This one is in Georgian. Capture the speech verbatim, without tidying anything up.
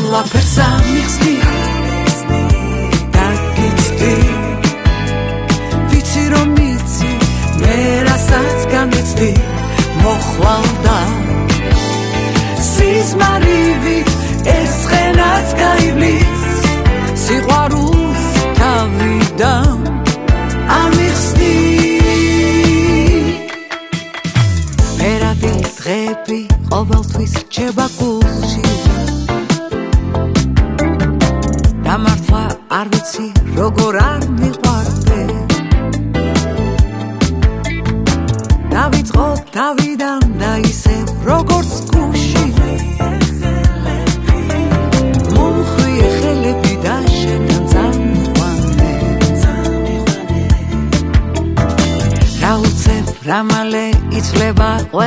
ყველაფერს ამიხსნი და გიცდი ვიცი რომ იცი მე რასაც განვიცდი მოხვალდა სიზმარივი ეს ხენაც გაივლის სიყვარულს თავიდან ამიხსნი ფერადი დღეები ყოველთვის რჩება გულში დამართვა არ ვიცი როგორ არ მიყვარდე დავიწყო თავიდან და ისევ როგორც გუში მომხვიე ხელები და შენთან წამიყვანე რა უცებ რა მალე იცლება